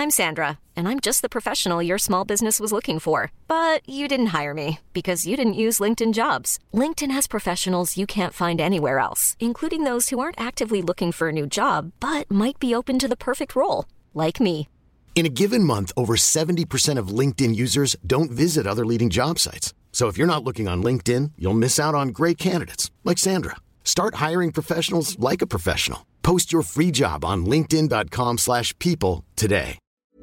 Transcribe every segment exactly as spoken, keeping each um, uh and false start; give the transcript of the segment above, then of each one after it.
I'm Sandra, and I'm just the professional your small business was looking for. But you didn't hire me because you didn't use LinkedIn Jobs. LinkedIn has professionals you can't find anywhere else, including those who aren't actively looking for a new job, but might be open to the perfect role, like me. In a given month, over seventy percent of LinkedIn users don't visit other leading job sites. So if you're not looking on LinkedIn, you'll miss out on great candidates like Sandra. Start hiring professionals like a professional. Post your free job on linkedin.com slash people today.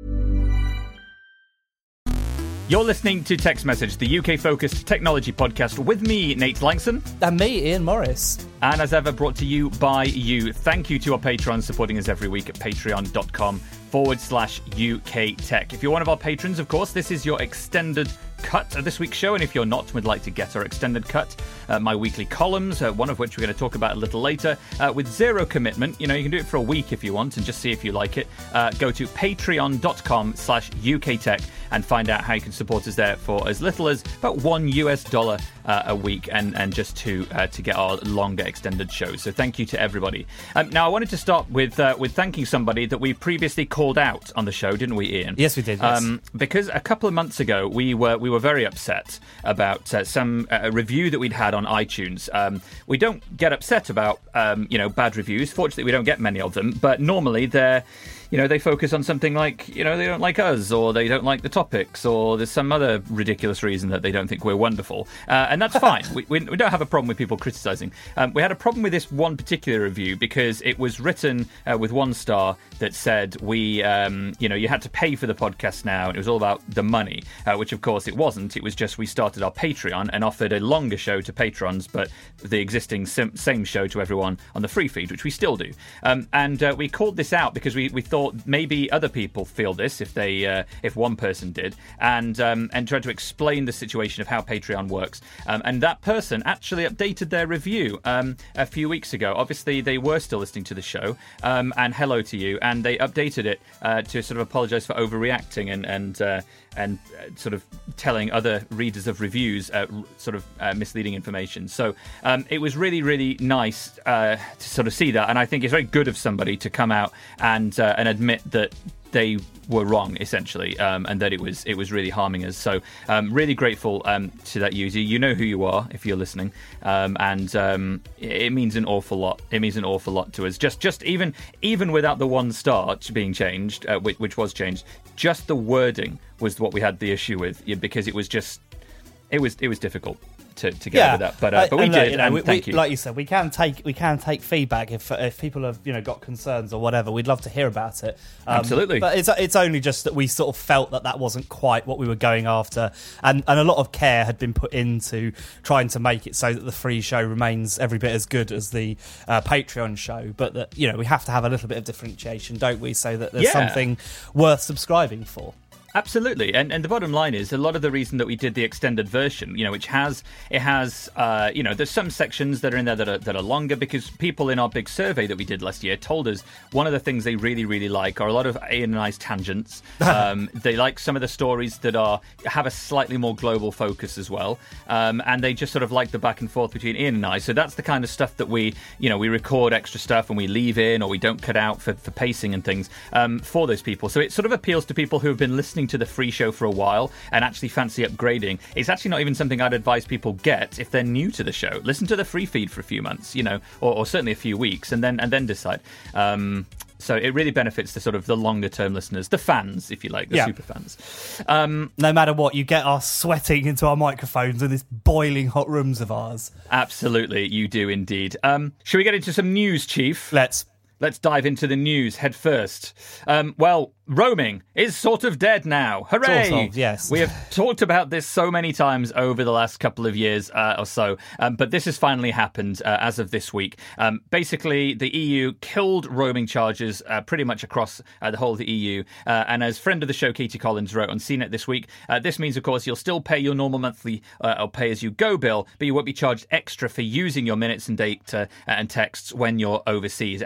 You're listening to Text Message, the U K-focused technology podcast with me, Nate Langson. And me, Ian Morris. And as ever, brought to you by you. Thank you to our patrons supporting us every week at patreon.com forward slash UK Tech. If you're one of our patrons, of course, this is your extended cut of this week's show, and if you're not and would like to get our extended cut, uh, my weekly columns, uh, one of which we're going to talk about a little later, uh, with zero commitment. You know, you can do it for a week if you want and just see if you like it. Uh, go to patreon.com slash UK Tech and find out how you can support us there for as little as about one US dollar uh, a week, and, and just to uh, to get our longer extended shows. So thank you to everybody. Um, now, I wanted to start with uh, with thanking somebody that we previously called out on the show, didn't we, Ian? Yes, we did. Yes. Um, because a couple of months ago, we were we were very upset about uh, some uh, review that we'd had on iTunes. Um, we don't get upset about um, you know bad reviews. Fortunately, we don't get many of them. But normally they're you know, they focus on something like, you know, they don't like us, or they don't like the topics, or there's some other ridiculous reason that they don't think we're wonderful. Uh, and that's fine. we, we, we don't have a problem with people criticising. Um, we had a problem with this one particular review because it was written uh, with one star that said we, um, you know, you had to pay for the podcast now, and it was all about the money, uh, which of course it wasn't. It was just we started our Patreon and offered a longer show to patrons, but the existing sim- same show to everyone on the free feed, which we still do. Um, and uh, we called this out because we, we thought maybe other people feel this if they uh, if one person did, and um, and tried to explain the situation of how Patreon works. Um, and that person actually updated their review um, a few weeks ago. Obviously, they were still listening to the show, um, and hello to you. And they updated it uh, to sort of apologise for overreacting and and uh, and uh, sort of telling other readers of reviews uh, r- sort of uh, misleading information. So um, it was really, really nice uh, to sort of see that, and I think it's very good of somebody to come out and uh, and admit that they were wrong, essentially, um, and that it was it was really harming us. So um, really grateful um, to that user. You know who you are if you're listening, um, and um, it means an awful lot. It means an awful lot to us. Just just even even without the one star being changed, uh, which, which was changed, just the wording was what we had the issue with, yeah, because it was just it was it was difficult to, to get yeah. over that, but uh, but we and did, look, you know, and we, thank we, you. Like you said, we can take we can take feedback if if people have you know got concerns or whatever. We'd love to hear about it. Um, Absolutely, but it's it's only just that we sort of felt that that wasn't quite what we were going after, and and a lot of care had been put into trying to make it so that the free show remains every bit as good as the uh, Patreon show. But that you know we have to have a little bit of differentiation, don't we? So that there's yeah. something worth subscribing for. Absolutely, and and the bottom line is a lot of the reason that we did the extended version, you know, which has it has, uh, you know, there's some sections that are in there that are that are longer because people in our big survey that we did last year told us one of the things they really really like are a lot of Ian and I's tangents. Um, they like some of the stories that are have a slightly more global focus as well, um, and they just sort of like the back and forth between Ian and I. So that's the kind of stuff that we, you know, we record extra stuff and we leave in or we don't cut out for for pacing and things um, for those people. So it sort of appeals to people who have been listening to the free show for a while and actually fancy upgrading. It's actually not even something I'd advise people get if they're new to the show. Listen to the free feed for a few months, you know, or, or certainly a few weeks, and then and then decide. Um, so it really benefits the sort of the longer term listeners, the fans, if you like, the yeah. super fans. Um, no matter what, you get us sweating into our microphones in this boiling hot rooms of ours. Absolutely, you do indeed. Um, should we get into some news, Chief? Let's. Let's dive into the news head first. Um, well, roaming is sort of dead now. Hooray! Sort of, yes. We have talked about this so many times over the last couple of years uh, or so, um, but this has finally happened uh, as of this week. Um, basically, the E U killed roaming charges uh, pretty much across uh, the whole of the E U. Uh, and as friend of the show, Katie Collins, wrote on C net this week, uh, this means, of course, you'll still pay your normal monthly uh, or pay-as-you-go bill, but you won't be charged extra for using your minutes and data and texts when you're overseas, outside of the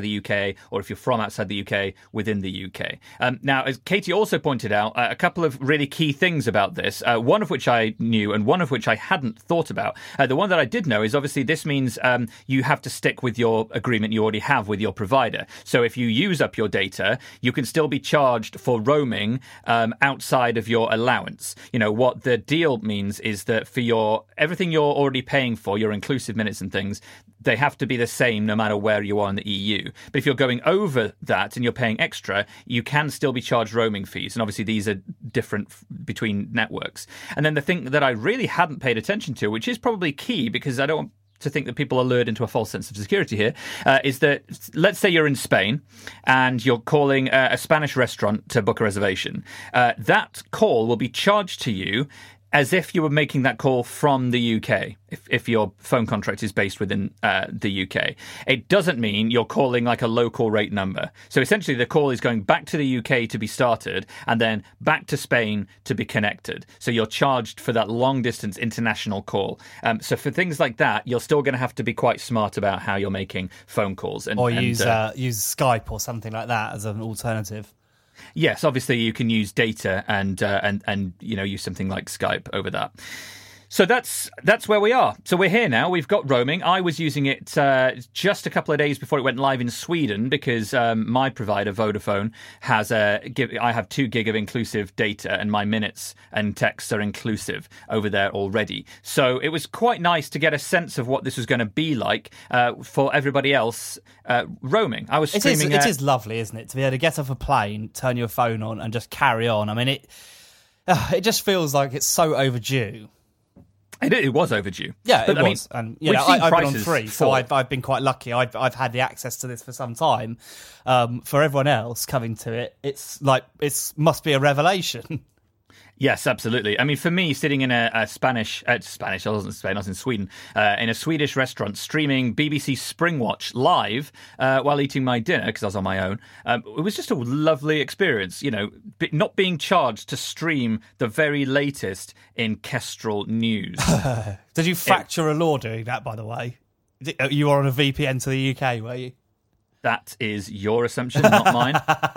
the U K, or if you're from outside the U K, within the U K. Um, now, as Katie also pointed out, uh, a couple of really key things about this, uh, one of which I knew and one of which I hadn't thought about. Uh, the one that I did know is obviously this means um, you have to stick with your agreement you already have with your provider. So if you use up your data, you can still be charged for roaming um, outside of your allowance. You know, what the deal means is that for your everything you're already paying for, your inclusive minutes and things, they have to be the same no matter where you are in the E U. But if you're going over that and you're paying extra, you can still be charged roaming fees. And obviously these are different f- between networks. And then the thing that I really hadn't paid attention to, which is probably key because I don't want to think that people are lured into a false sense of security here, uh, is that let's say you're in Spain and you're calling a, a Spanish restaurant to book a reservation. Uh, that call will be charged to you as if you were making that call from the U K, if, if your phone contract is based within uh, the U K. It doesn't mean you're calling like a local rate number. So essentially the call is going back to the U K to be started and then back to Spain to be connected. So you're charged for that long distance international call. Um, so for things like that, you're still going to have to be quite smart about how you're making phone calls. And, or and, use, uh, uh, use Skype or something like that as an alternative. Yes, obviously you can use data and uh, and and you know use something like Skype over that. So that's that's where we are. So we're here now. We've got roaming. I was using it uh, just a couple of days before it went live in Sweden because um, my provider, Vodafone, has a. I have two gig of inclusive data, and my minutes and texts are inclusive over there already. So it was quite nice to get a sense of what this was going to be like uh, for everybody else uh, roaming. I was streaming. It is, it is lovely, isn't it, to be able to get off a plane, turn your phone on, and just carry on. I mean, it. Uh, it just feels like it's so overdue. It, it was overdue. Yeah, but, it I was. Mean, and you know, I, I've been on three, so fall. I've, I've been quite lucky. I've, I've had the access to this for some time. Um, for everyone else coming to it, it's like it's must be a revelation. Yes, absolutely. I mean, for me, sitting in a, a Spanish, uh, Spanish, I wasn't in Spain, I was in Sweden, uh, in a Swedish restaurant, streaming B B C Springwatch live uh, while eating my dinner, because I was on my own, um, it was just a lovely experience, you know, not being charged to stream the very latest in Kestrel news. Did you fracture it, a law doing that, by the way? You were on a V P N to the U K, were you? That is your assumption, not mine.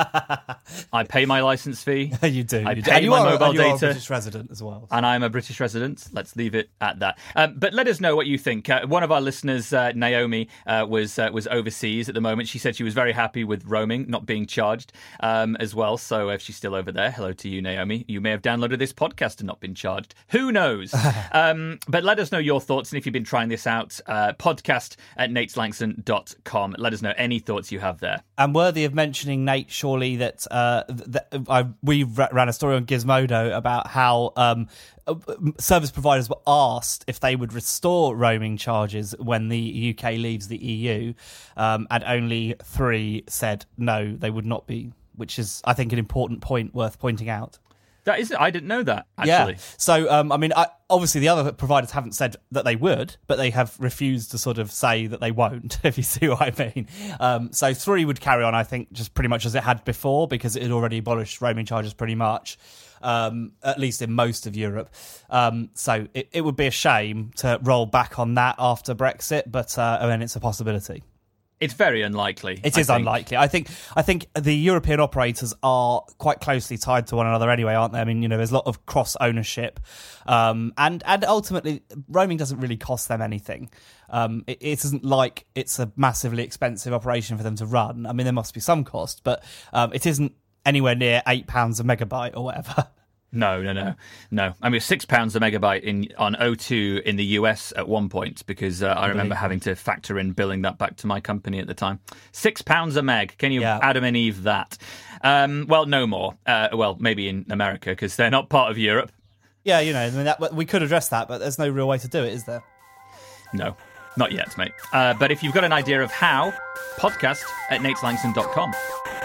I pay my license fee. You do. I you pay do. my you are, mobile and you data. are a British resident as well. And I'm a British resident. Let's leave it at that. Um, but let us know what you think. Uh, one of our listeners, uh, Naomi, uh, was uh, was overseas at the moment. She said she was very happy with roaming, not being charged um, as well. So if she's still over there, hello to you, Naomi. You may have downloaded this podcast and not been charged. Who knows? um, but let us know your thoughts. And if you've been trying this out, uh, podcast at nates langson dot com. Let us know any thoughts you have there. And worthy of mentioning, Nate, surely that, uh, that I, we ran a story on Gizmodo about how um, service providers were asked if they would restore roaming charges when the U K leaves the E U, um, and only three said no, they would not be, which is, I think, an important point worth pointing out. That is, I didn't know that, actually. Yeah. So, um, I mean, I, obviously the other providers haven't said that they would, but they have refused to sort of say that they won't, if you see what I mean. Um, so three would carry on, I think, just pretty much as it had before, because it had already abolished roaming charges pretty much, um, at least in most of Europe. Um, so it, it would be a shame to roll back on that after Brexit, but uh, I mean, it's a possibility. It's very unlikely. It I is think. unlikely. I think I think the European operators are quite closely tied to one another anyway, aren't they? I mean, you know, there's a lot of cross ownership, um, and and ultimately, roaming doesn't really cost them anything. Um, it, it isn't like it's a massively expensive operation for them to run. I mean, there must be some cost, but um, it isn't anywhere near eight pounds a megabyte or whatever. No, no, no, no. I mean, six pounds a megabyte in on O two in the U S at one point because uh, I remember having to factor in billing that back to my company at the time. Six pounds a meg. Can you yeah. Adam and Eve that? Um, well, no more. Uh, well, maybe in America because they're not part of Europe. Yeah, you know, I mean, that, we could address that, but there's no real way to do it, is there? No, not yet, mate. Uh, but if you've got an idea of how, podcast at nates langson dot com.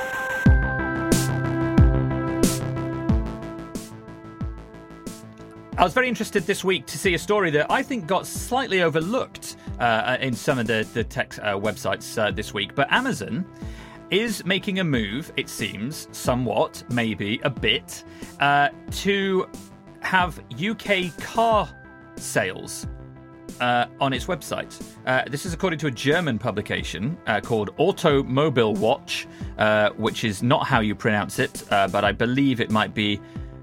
I was very interested this week to see a story that I think got slightly overlooked uh, in some of the, the tech uh, websites uh, this week. But Amazon is making a move, it seems, somewhat, maybe a bit, uh, to have U K car sales uh, on its website. Uh, this is according to a German publication uh, called Automobil Watch, uh, which is not how you pronounce it, uh, but I believe it might be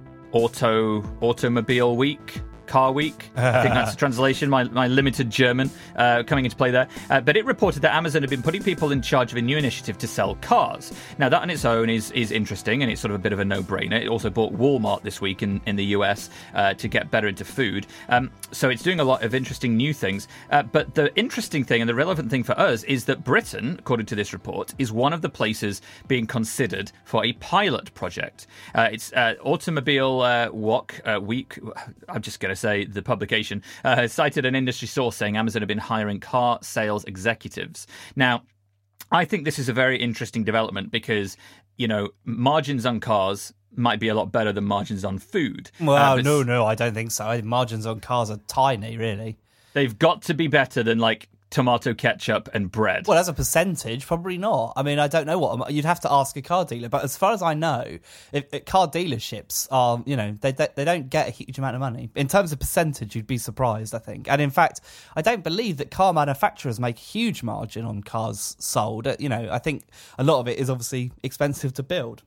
Auto Automobile Week. Car Week. I think that's the translation, my, my limited German uh, coming into play there. Uh, but it reported that Amazon had been putting people in charge of a new initiative to sell cars. Now, that on its own is is interesting, and it's sort of a bit of a no-brainer. It also bought Walmart this week in, in the U S uh, to get better into food. Um, so it's doing a lot of interesting new things. Uh, but the interesting thing and the relevant thing for us is that Britain, according to this report, is one of the places being considered for a pilot project. Uh, it's uh, Automobile uh, Walk, uh, Week. I'm just going to say the publication uh, cited an industry source saying Amazon have been hiring car sales executives. Now, I think this is a very interesting development because, you know, margins on cars might be a lot better than margins on food. Well, uh, no, no, I don't think so. I think margins on cars are tiny, really. They've got to be better than, like, tomato ketchup and bread. Well, as a percentage, probably not. I mean, I don't know what you'd have to ask a car dealer. But as far as I know, if, if car dealerships are, you know, they, they they don't get a huge amount of money in terms of percentage. You'd be surprised, I think. And in fact, I don't believe that car manufacturers make a huge margin on cars sold. You know, I think a lot of it is obviously expensive to build.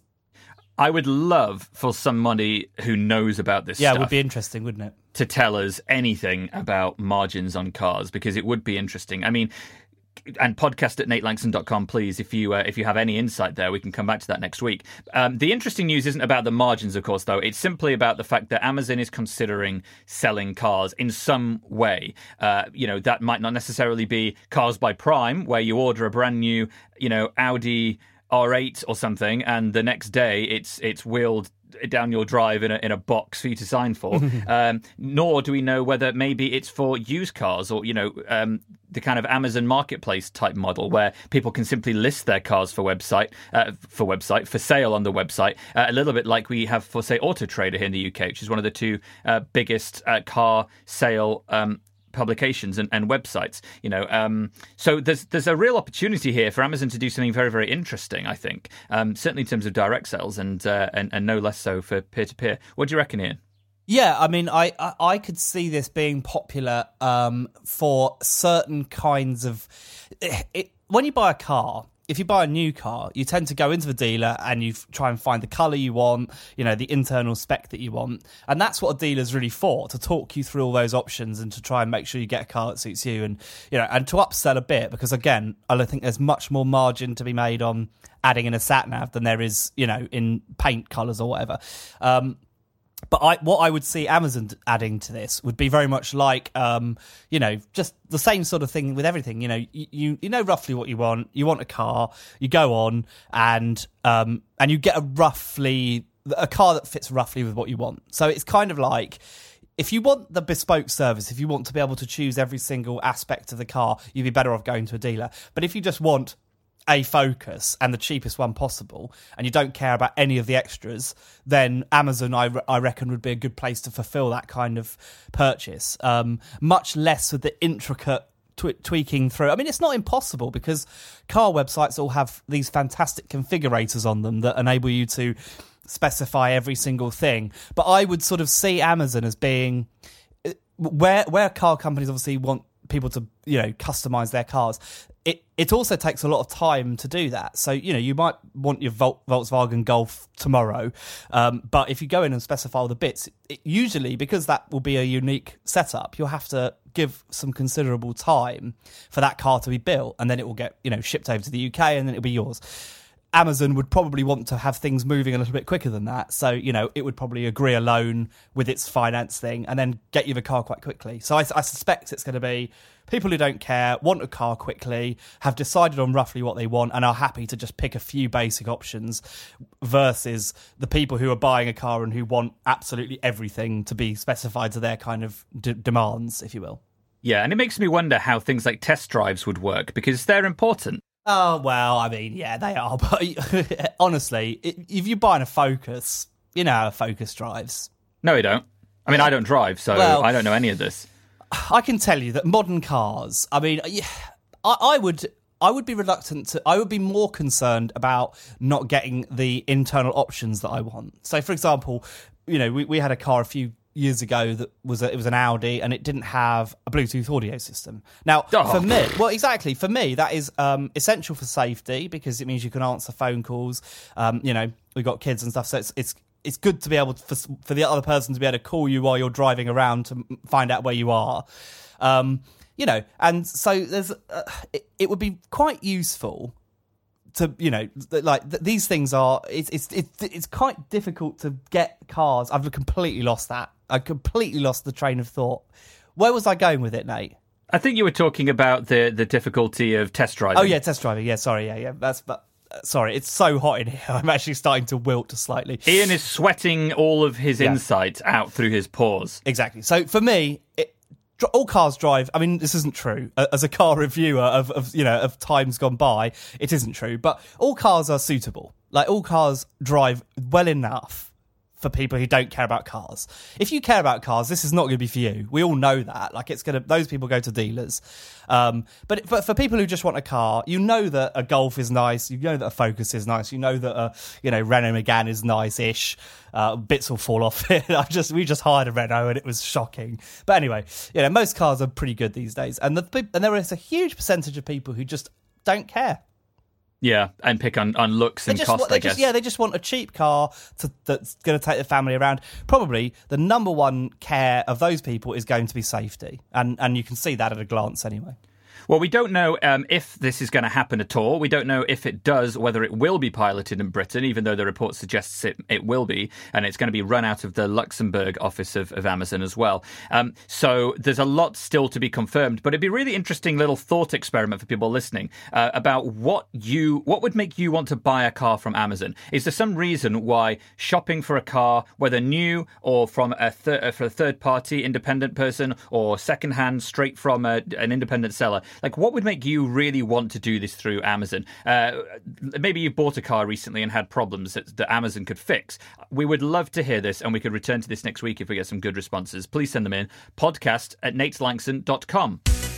I would love for somebody who knows about this yeah, stuff. It would be interesting, wouldn't it? To tell us anything about margins on cars, because it would be interesting. I mean, and podcast at nate langston dot com, please, if you uh, if you have any insight there, we can come back to that next week. Um, the interesting news isn't about the margins, of course, though. It's simply about the fact that Amazon is considering selling cars in some way. Uh, you know, that might not necessarily be Cars by Prime, where you order a brand new, you know, Audi R eight or something, and the next day it's it's wheeled down your drive in a in a box for you to sign for. um, nor do we know whether maybe it's for used cars or, you know, um, the kind of Amazon Marketplace type model where people can simply list their cars for website uh, for website for sale on the website, uh, a little bit like we have for, say, Auto Trader here in the U K, which is one of the two uh, biggest uh, car sale um publications and, and websites, you know. Um, so there's there's a real opportunity here for Amazon to do something very, very interesting, I think. Um, certainly in terms of direct sales and, uh, and and no less so for peer-to-peer. What do you reckon, Ian? Yeah, I mean, I, I, I could see this being popular um, for certain kinds of... It, it, when you buy a car, if you buy a new car, you tend to go into the dealer and you try and find the colour you want, you know, the internal spec that you want. And that's what a dealer's really for, to talk you through all those options and to try and make sure you get a car that suits you and, you know, and to upsell a bit, because again, I don't think there's much more margin to be made on adding in a sat-nav than there is, you know, in paint colours or whatever. Um, But I, what I would see Amazon adding to this would be very much like, um, you know, just the same sort of thing with everything. You know, you, you, you know roughly what you want. You want a car. You go on and um, and you get a roughly a car that fits roughly with what you want. So it's kind of like, if you want the bespoke service, if you want to be able to choose every single aspect of the car, you'd be better off going to a dealer. But if you just want a Focus and the cheapest one possible, and you don't care about any of the extras, then Amazon, I, I reckon, would be a good place to fulfill that kind of purchase. Um, much less with the intricate tw- tweaking through. I mean, it's not impossible because car websites all have these fantastic configurators on them that enable you to specify every single thing. But I would sort of see Amazon as being where where car companies obviously want people to, you know, customize their cars. It it also takes a lot of time to do that. So, you know, you might want your Vol- Volkswagen Golf tomorrow, um, but if you go in and specify all the bits, it, usually, because that will be a unique setup, you'll have to give some considerable time for that car to be built, and then it will get, you know, shipped over to the U K, and then it'll be yours. Amazon would probably want to have things moving a little bit quicker than that. So, you know, it would probably agree a loan with its finance thing and then get you the car quite quickly. So I, I suspect it's going to be people who don't care, want a car quickly, have decided on roughly what they want and are happy to just pick a few basic options, versus the people who are buying a car and who want absolutely everything to be specified to their kind of d- demands, if you will. Yeah, and it makes me wonder how things like test drives would work, because they're important. Oh, well, I mean, yeah, they are. But honestly, if you're buying a Focus, you know how a Focus drives. No, you don't. I mean, I don't drive, so well, I don't know any of this. I can tell you that modern cars, I mean, I, I would... I would be reluctant to, I would be more concerned about not getting the internal options that I want. So, for example, you know, we, we had a car a few years ago that was a, it was an Audi and it didn't have a Bluetooth audio system. Now, oh. for me, well, exactly for me, that is um, essential for safety because it means you can answer phone calls. Um, you know, we've got kids and stuff, so it's it's it's good to be able to, for for the other person to be able to call you while you're driving around to find out where you are. Um, you know, and so there's uh, it, it would be quite useful. To you know, like th- these things are, it's it's it's it's quite difficult to get cars. I've completely lost that. I completely lost the train of thought. Where was I going with it, Nate? I think you were talking about the the difficulty of test driving. Oh yeah, test driving. Yeah, sorry, yeah, yeah. That's but uh, sorry, it's so hot in here. I'm actually starting to wilt slightly. Ian is sweating all of his Yeah. insight out through his pores. Exactly. So for me, it, all cars drive. I mean, this isn't true. As a car reviewer of, of you know of times gone by, it isn't true. But all cars are suitable. Like all cars drive well enough for people who don't care about cars. If you care about cars, this is not going to be for you. We all know that. Like it's going to. Those people go to dealers. Um, but but for people who just want a car, you know that a Golf is nice. You know that a Focus is nice. You know that a you know Renault Megane is nice-ish. Uh, bits will fall off it. I just we just hired a Renault and it was shocking. But anyway, you know most cars are pretty good these days, and the and there is a huge percentage of people who just don't care. Yeah, and pick on, on looks and they just, cost, they I just, guess. Yeah, they just want a cheap car to, that's going to take the family around. Probably the number one care of those people is going to be safety, and and you can see that at a glance anyway. Well, we don't know um, if this is going to happen at all. We don't know if it does, whether it will be piloted in Britain, even though the report suggests it, it will be, and it's going to be run out of the Luxembourg office of, of Amazon as well. Um, so there's a lot still to be confirmed, but it'd be a really interesting little thought experiment for people listening uh, about what you what would make you want to buy a car from Amazon. Is there some reason why shopping for a car, whether new or from a thir- for a third-party independent person or second-hand straight from a, an independent seller, like, what would make you really want to do this through Amazon? Uh, maybe you bought a car recently and had problems that, that Amazon could fix. We would love to hear this, and we could return to this next week if we get some good responses. Please send them in. Podcast at nate langson dot com.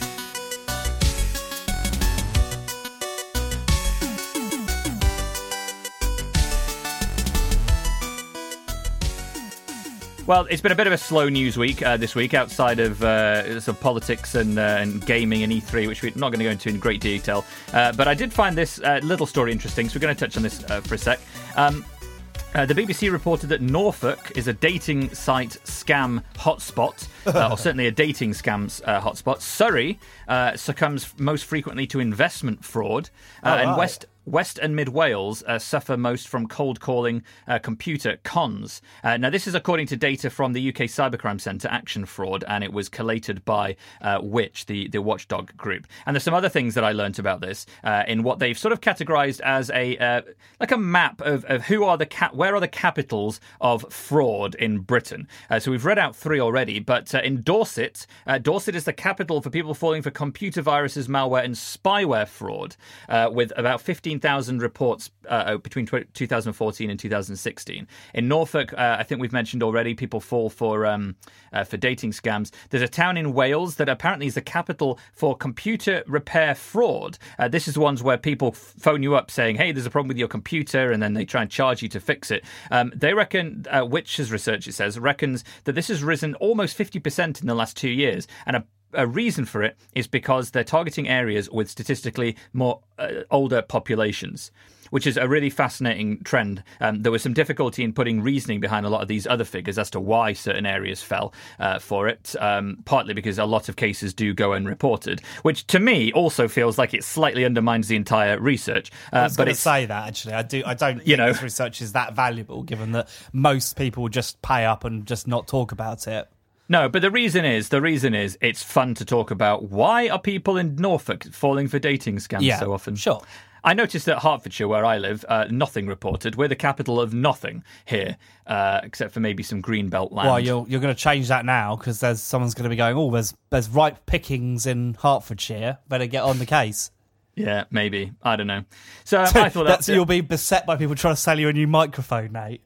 Well, it's been a bit of a slow news week uh, this week, outside of uh, sort of politics and, uh, and gaming and E three, which we're not going to go into in great detail. Uh, but I did find this uh, little story interesting, so we're going to touch on this uh, for a sec. Um, Uh, the B B C reported that Norfolk is a dating site scam hotspot, uh, or certainly a dating scams uh, hotspot. Surrey uh, succumbs most frequently to investment fraud, uh, oh, and right. West West and Mid Wales uh, suffer most from cold calling uh, computer cons. Uh, now, this is according to data from the U K Cybercrime Centre Action Fraud, and it was collated by uh, Which, the, the watchdog group. And there's some other things that I learnt about this uh, in what they've sort of categorised as a uh, like a map of, of who are the cap- where are the capitals of fraud in Britain. Uh, so we've read out three already, but uh, in Dorset, uh, Dorset is the capital for people falling for computer viruses, malware, and spyware fraud, uh, with about fifteen thousand reports uh, between two thousand fourteen and two thousand sixteen. In Norfolk, uh, I think we've mentioned already, people fall for um, uh, for dating scams. There's a town in Wales that apparently is the capital for computer repair fraud. Uh, this is the ones where people phone you up saying, hey, there's a problem with your computer, and then they try and charge you to fix it. Um, they reckon, uh, Which's research, it says, reckons that this has risen almost fifty percent in the last two years. And a A reason for it is because they're targeting areas with statistically more uh, older populations, which is a really fascinating trend. Um, there was some difficulty in putting reasoning behind a lot of these other figures as to why certain areas fell uh, for it, um, partly because a lot of cases do go unreported, which to me also feels like it slightly undermines the entire research. Uh, I was but going to it's say that, actually. I do. I don't think You know- this research is that valuable, given that most people just pay up and just not talk about it. No, but the reason is, the reason is it's fun to talk about why are people in Norfolk falling for dating scams Yeah, so often. sure. I noticed that Hertfordshire, where I live, uh, nothing reported. We're the capital of nothing here, uh, except for maybe some greenbelt land. Well, you're you're going to change that now because there's someone's going to be going, oh, there's there's ripe pickings in Hertfordshire. Better get on the case. Yeah, maybe. I don't know. So um, I thought That's that, you'll be beset by people trying to sell you a new microphone, Nate.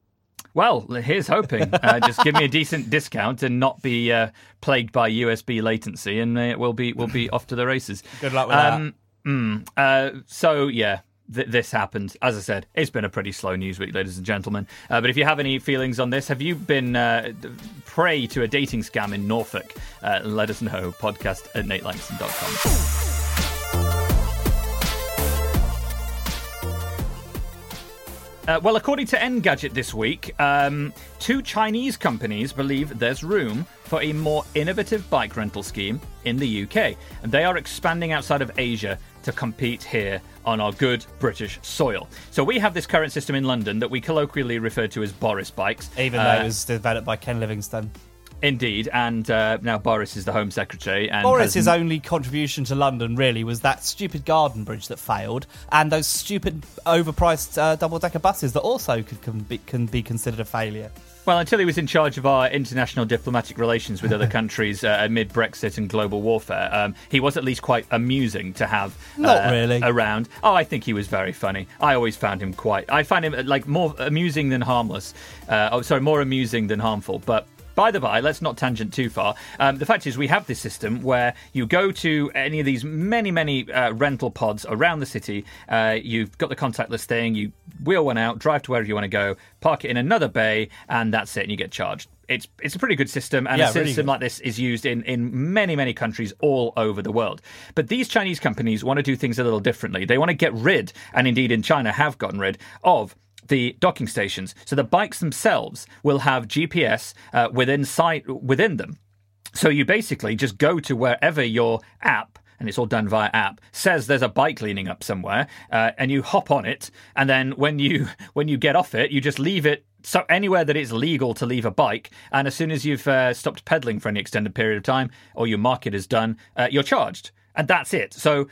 Well, here's hoping. Uh, just give me a decent discount and not be uh, plagued by U S B latency, and uh, we'll be we'll be off to the races. Good luck with um, that. Mm, uh, so yeah, th- this happened. As I said, it's been a pretty slow news week, ladies and gentlemen. Uh, but if you have any feelings on this, have you been uh, prey to a dating scam in Norfolk? Uh, let us know. Podcast at nate langston dot com. Uh, well, according to Engadget this week, um, two Chinese companies believe there's room for a more innovative bike rental scheme in the U K. And they are expanding outside of Asia to compete here on our good British soil. So we have this current system in London that we colloquially refer to as Boris Bikes. Even though uh, it was developed by Ken Livingstone. Indeed, and uh, now Boris is the Home Secretary. And Boris's has... only contribution to London, really, was that stupid garden bridge that failed, and those stupid, overpriced uh, double-decker buses that also could can be, can be considered a failure. Well, until he was in charge of our international diplomatic relations with other countries uh, amid Brexit and global warfare, um, he was at least quite amusing to have uh, Not really. around. Oh, I think he was very funny. I always found him quite... I find him like more amusing than harmless. Uh, oh, sorry, more amusing than harmful, but... By the by, let's not tangent too far. Um, the fact is we have this system where you go to any of these many, many uh, rental pods around the city. Uh, you've got the contactless thing. You wheel one out, drive to wherever you want to go, park it in another bay, and that's it, and you get charged. It's it's a pretty good system, and yeah, a system really like this is used in, in many, many countries all over the world. But these Chinese companies want to do things a little differently. They want to get rid, and indeed in China have gotten rid, of the docking stations. So the bikes themselves will have G P S uh, within sight within them. So you basically just go to wherever your app, and it's all done via app, says there's a bike leaning up somewhere, uh, and you hop on it, and then when you when you get off it, you just leave it so anywhere that it's legal to leave a bike, and as soon as you've uh, stopped pedaling for any extended period of time, or your market is done, uh, you're charged, and that's it. So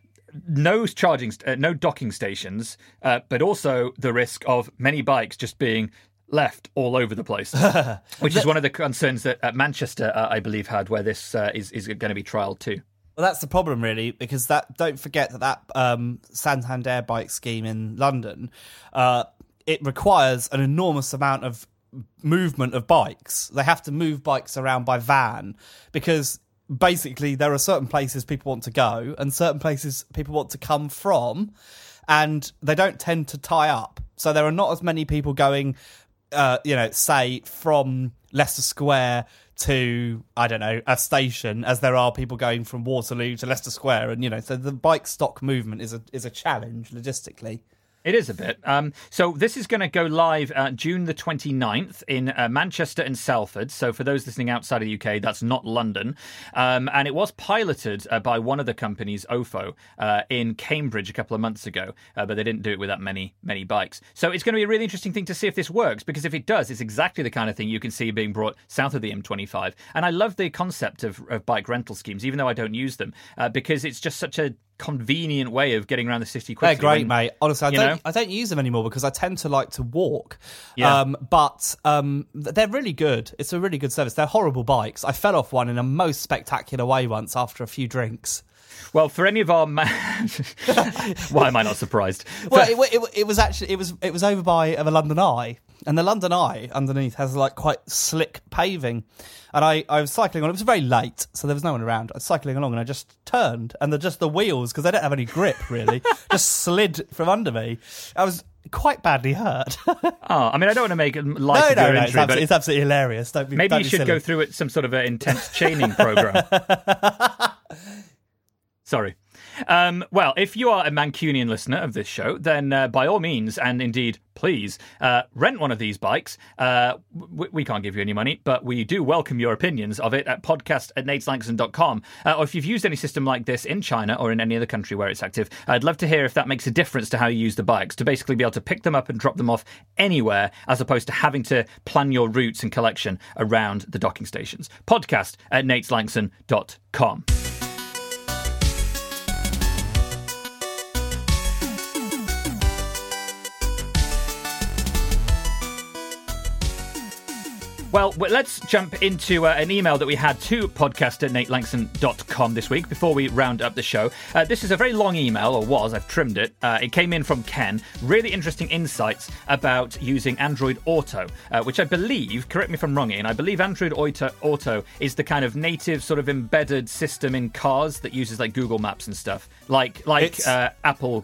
no charging, uh, no docking stations, uh, but also the risk of many bikes just being left all over the place, which is one of the concerns that uh, Manchester, uh, I believe, had, where this uh, is is going to be trialled too. Well, that's the problem, really, because that don't forget that that um, Santander bike scheme in London, uh, it requires an enormous amount of movement of bikes. They have to move bikes around by van because basically there are certain places people want to go and certain places people want to come from, and they don't tend to tie up. So there are not as many people going, uh, you know, say from Leicester Square to, I don't know, a station as there are people going from Waterloo to Leicester Square. And, you know, so the bike stock movement is a is a challenge logistically. It is a bit. Um, so this is going to go live uh, June the twenty-ninth in uh, Manchester and Salford. So for those listening outside of the U K, that's not London. Um, and it was piloted uh, by one of the companies, Ofo, uh, in Cambridge a couple of months ago. Uh, but they didn't do it with that many, many bikes. So it's going to be a really interesting thing to see if this works, because if it does, it's exactly the kind of thing you can see being brought south of the M twenty-five. And I love the concept of, of bike rental schemes, even though I don't use them, uh, because it's just such a convenient way of getting around the city quickly. They're great, when, mate. Honestly, I don't, know? I don't use them anymore because I tend to like to walk. Yeah. Um, but um, they're really good. It's a really good service. They're horrible bikes. I fell off one in a most spectacular way once after a few drinks. Well, for any of our, ma- why am I not surprised? Well, it, it, it was actually it was it was over by the London Eye, and the London Eye underneath has like quite slick paving, and I, I was cycling on. It was very late, so there was no one around. I was cycling along, and I just turned, and the just the wheels, because they don't have any grip really, just slid from under me. I was quite badly hurt. Oh, I mean, I don't want to make light no, of no, your no, injury, it's, abso- but it's absolutely hilarious. Don't be, maybe don't you be should silly. go through it some sort of an intense chaining program. Sorry. Um, well, if you are a Mancunian listener of this show, then uh, by all means, and indeed, please, uh, rent one of these bikes. Uh, w- we can't give you any money, but we do welcome your opinions of it at podcast at nate langston dot com. Uh, or if you've used any system like this in China or in any other country where it's active, I'd love to hear if that makes a difference to how you use the bikes, to basically be able to pick them up and drop them off anywhere, as opposed to having to plan your routes and collection around the docking stations. Podcast at nate langston dot com. Well, let's jump into uh, an email that we had to podcast at nate langston dot com this week before we round up the show. Uh, this is a very long email, or was, I've trimmed it. Uh, it came in from Ken. Really interesting insights about using Android Auto, uh, which I believe, correct me if I'm wrong, Ian, I believe Android Auto, Auto is the kind of native sort of embedded system in cars that uses like Google Maps and stuff, like like uh, Apple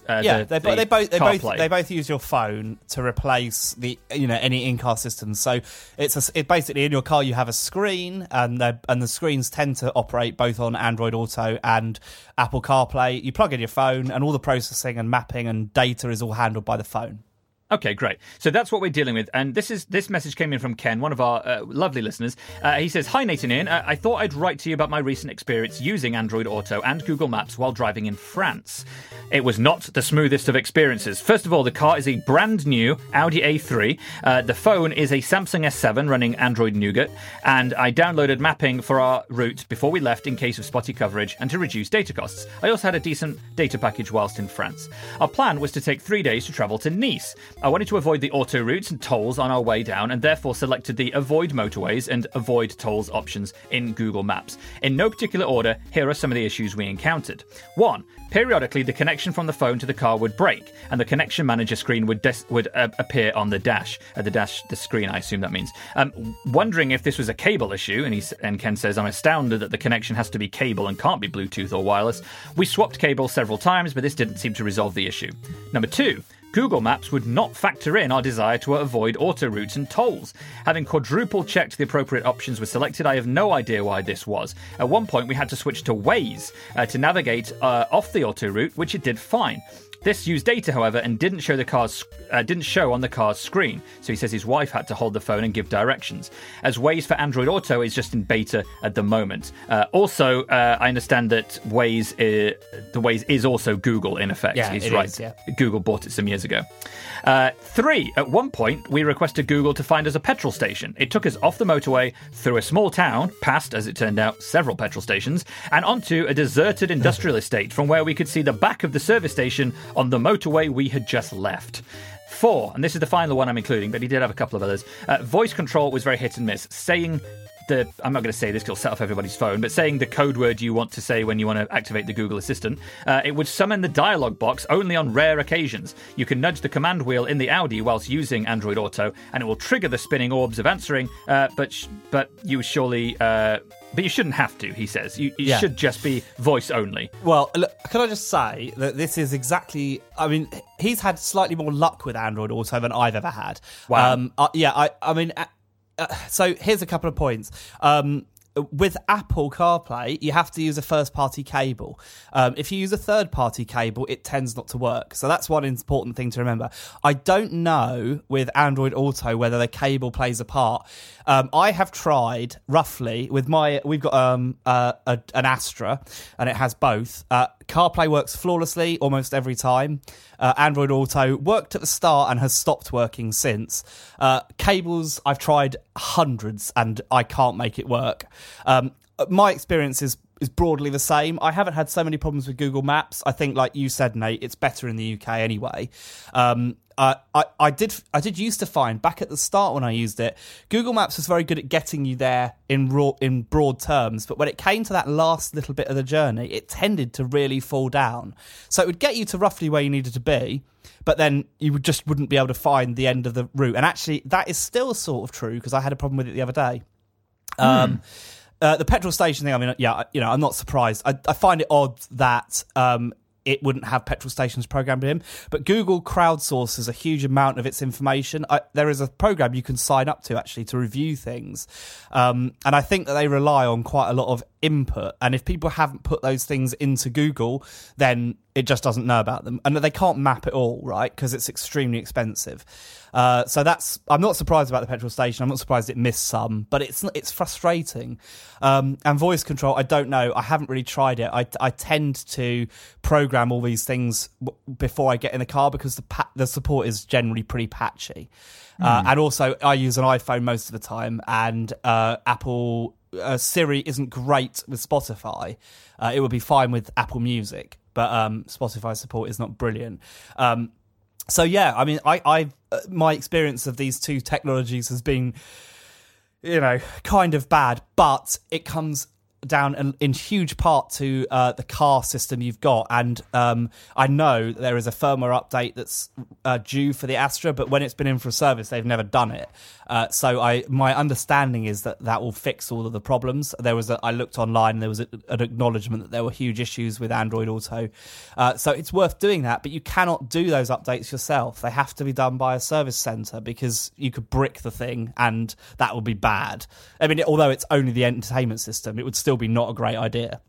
Uh, yeah, the, they, the they both they both CarPlay. they both use your phone to replace the you know any in-car systems. So it's a, it basically in your car you have a screen, and the and the screens tend to operate both on Android Auto and Apple CarPlay. You plug in your phone, and all the processing and mapping and data is all handled by the phone. Okay, great. So that's what we're dealing with. And this is this message came in from Ken, one of our uh, lovely listeners. Uh, he says, "Hi, Nathan Ian. Uh, I thought I'd write to you about my recent experience using Android Auto and Google Maps while driving in France. It was not the smoothest of experiences. First of all, the car is a brand new Audi A three. Uh, the phone is a Samsung S seven running Android Nougat. And I downloaded mapping for our route before we left in case of spotty coverage and to reduce data costs. I also had a decent data package whilst in France. Our plan was to take three days to travel to Nice. I wanted to avoid the auto routes and tolls on our way down, and therefore selected the avoid motorways and avoid tolls options in Google Maps. In no particular order, here are some of the issues we encountered. One, periodically the connection from the phone to the car would break, and the connection manager screen would des- would uh, appear on the dash. Uh, the dash, the screen, I assume that means. Um, wondering if this was a cable issue, and, he, and Ken says, I'm astounded that the connection has to be cable and can't be Bluetooth or wireless. We swapped cables several times, but this didn't seem to resolve the issue. Number two, Google Maps would not factor in our desire to avoid auto routes and tolls. Having quadruple checked the appropriate options were selected, I have no idea why this was. At one point, we had to switch to Waze uh, to navigate uh, off the auto route, which it did fine. This used data, however, and didn't show the car's uh, didn't show on the car's screen. So he says his wife had to hold the phone and give directions. As Waze for Android Auto is just in beta at the moment. Uh, also, uh, I understand that Waze uh, the Waze is also Google in effect. Yeah, He's it right. is, yeah. Google bought it some years ago. Uh, three, at one point, we requested Google to find us a petrol station. It took us off the motorway, through a small town, past, as it turned out, several petrol stations, and onto a deserted industrial estate from where we could see the back of the service station on the motorway we had just left. Four, and this is the final one I'm including, but he did have a couple of others. Uh, voice control was very hit and miss. Saying the, I'm not going to say this because it'll set off everybody's phone, but saying the code word you want to say when you want to activate the Google Assistant, uh, it would summon the dialog box only on rare occasions. You can nudge the command wheel in the Audi whilst using Android Auto, and it will trigger the spinning orbs of answering, uh, but sh- but you surely... Uh, But you shouldn't have to, he says. You, it Yeah. should just be voice only. Well, look, can I just say that this is exactly... I mean, he's had slightly more luck with Android Auto than I've ever had. Wow. Um, uh, yeah, I, I mean... Uh, uh, so here's a couple of points. Um, with Apple CarPlay, you have to use a first-party cable. Um, if you use a third-party cable, it tends not to work. So that's one important thing to remember. I don't know with Android Auto whether the cable plays a part. Um, I have tried, roughly, with my... We've got um, uh, a, an Astra, and it has both. Uh, CarPlay works flawlessly almost every time. Uh, Android Auto worked at the start and has stopped working since. Uh, cables, I've tried hundreds and I can't make it work. Um, my experience is, is broadly the same. I haven't had so many problems with Google Maps. I think, like you said, Nate, it's better in the U K anyway. Um, Uh, I, I did I did used to find, back at the start when I used it, Google Maps was very good at getting you there in raw, in broad terms, but when it came to that last little bit of the journey, it tended to really fall down. So it would get you to roughly where you needed to be, but then you would just wouldn't be able to find the end of the route. And actually, that is still sort of true, because I had a problem with it the other day. Mm. Um, uh, the petrol station thing, I mean, yeah, you know, I'm not surprised. I, I find it odd that... Um, it wouldn't have petrol stations programmed in. But Google crowdsources a huge amount of its information. I, there is a program you can sign up to, actually, to review things. Um, and I think that they rely on quite a lot of input. And if people haven't put those things into Google, then it just doesn't know about them. And they can't map it all, right? Because it's extremely expensive. Uh, so that's... I'm not surprised about the petrol station. I'm not surprised it missed some. But it's it's frustrating. Um, and voice control, I don't know. I haven't really tried it. I, I tend to program all these things w- before I get in the car, because the pa- the support is generally pretty patchy. Mm. Uh, and also, I use an iPhone most of the time, and uh, Apple uh, Siri isn't great with Spotify. Uh, it would be fine with Apple Music, but um, Spotify support is not brilliant. Um, so yeah, I mean, I, I uh, my experience of these two technologies has been, you know, kind of bad, but it comes down in, in huge part to uh, the car system you've got. And um, I know there is a firmware update that's uh, due for the Astra, but when it's been in for a service, they've never done it. Uh, so I, my understanding is that that will fix all of the problems. There was a, I looked online, and there was a, an acknowledgement that there were huge issues with Android Auto. Uh, so it's worth doing that, but you cannot do those updates yourself. They have to be done by a service centre, because you could brick the thing and that would be bad. I mean, although it's only the entertainment system, it would still be not a great idea.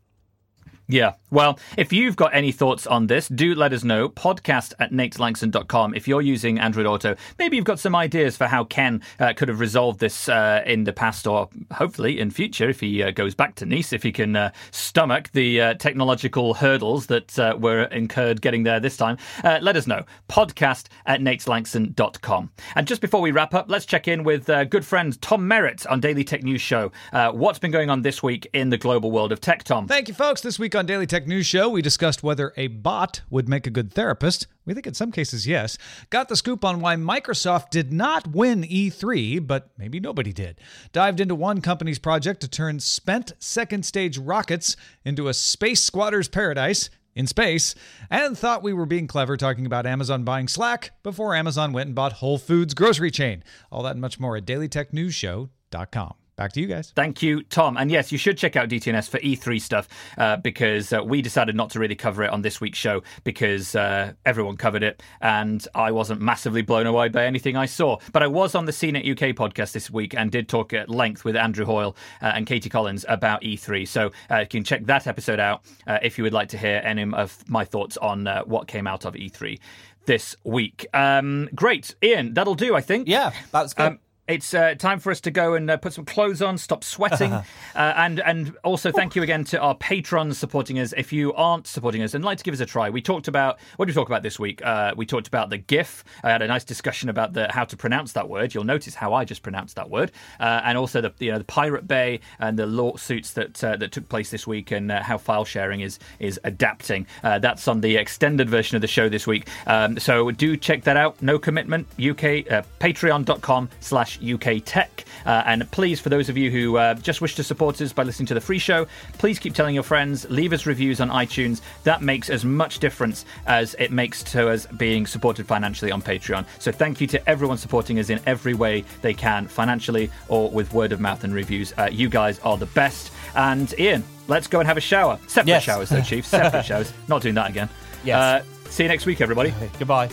Yeah. Well, if you've got any thoughts on this, do let us know. Podcast at nate langson dot com. If you're using Android Auto, maybe you've got some ideas for how Ken uh, could have resolved this uh, in the past, or hopefully in future, if he uh, goes back to Nice, if he can uh, stomach the uh, technological hurdles that uh, were incurred getting there this time. Uh, let us know. Podcast at nate langson dot com. And just before we wrap up, let's check in with uh, good friend Tom Merritt on Daily Tech News Show. Uh, what's been going on this week in the global world of tech, Tom? Thank you, folks. This week on Daily Tech News Show, we discussed whether a bot would make a good therapist. We think in some cases, yes. Got the scoop on why Microsoft did not win E three, but maybe nobody did. Dived into one company's project to turn spent second-stage rockets into a space squatter's paradise in space, and thought we were being clever talking about Amazon buying Slack before Amazon went and bought Whole Foods grocery chain. All that and much more at daily tech news show dot com. Back to you guys. Thank you, Tom. And yes, you should check out D T N S for E three stuff uh, because uh, we decided not to really cover it on this week's show because uh, everyone covered it and I wasn't massively blown away by anything I saw. But I was on the C net U K podcast this week and did talk at length with Andrew Hoyle uh, and Katie Collins about E three. So uh, you can check that episode out uh, if you would like to hear any of my thoughts on uh, what came out of E three this week. Um, great. Ian, that'll do, I think. Yeah, that's good. Um, It's uh, time for us to go and uh, put some clothes on, stop sweating, uh, and and also thank you again to our patrons supporting us. If you aren't supporting us and like to give us a try, we talked about, what did we talk about this week? Uh, we talked about the GIF. I had a nice discussion about the how to pronounce that word. You'll notice how I just pronounced that word, uh, and also the you know the Pirate Bay and the lawsuits that uh, that took place this week, and uh, how file sharing is is adapting. Uh, that's on the extended version of the show this week. Um, so do check that out. No commitment. U K uh, patreon dot com slash U K Tech. Uh, and please, for those of you who uh, just wish to support us by listening to the free show, please keep telling your friends, leave us reviews on iTunes. That makes as much difference as it makes to us being supported financially on Patreon. So thank you to everyone supporting us in every way they can, financially or with word of mouth and reviews. Uh, you guys are the best. And Ian, let's go and have a shower. Separate yes. showers though, Chief. Separate showers. Not doing that again. Yes. Uh, see you next week, everybody. Goodbye.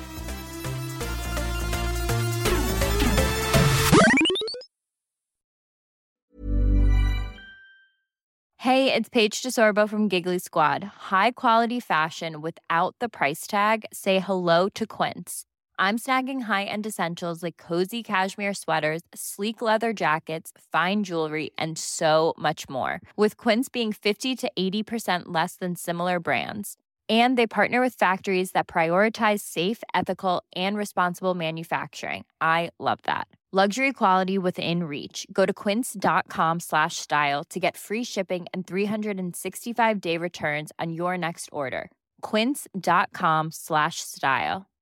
Hey, it's Paige DeSorbo from Giggly Squad. High quality fashion without the price tag. Say hello to Quince. I'm snagging high-end essentials like cozy cashmere sweaters, sleek leather jackets, fine jewelry, and so much more. With Quince being fifty to eighty percent less than similar brands. And they partner with factories that prioritize safe, ethical, and responsible manufacturing. I love that. Luxury quality within reach. Go to quince.com slash style to get free shipping and three sixty-five day returns on your next order. Quince.com slash style.